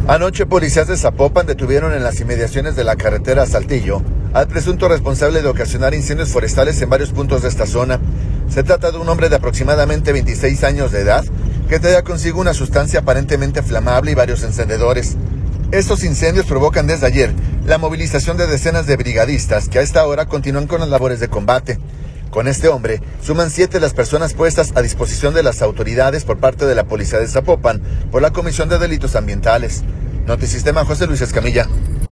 Anoche, policías de Zapopan detuvieron en las inmediaciones de la carretera a Saltillo al presunto responsable de ocasionar incendios forestales en varios puntos de esta zona. Se trata de un hombre de aproximadamente 26 años de edad que traía consigo una sustancia aparentemente flamable y varios encendedores. Estos incendios provocan desde ayer la movilización de decenas de brigadistas que a esta hora continúan con las labores de combate. Con este hombre, suman 7 las personas puestas a disposición de las autoridades por parte de la Policía de Zapopan por la Comisión de Delitos Ambientales. Notisistema, José Luis Escamilla.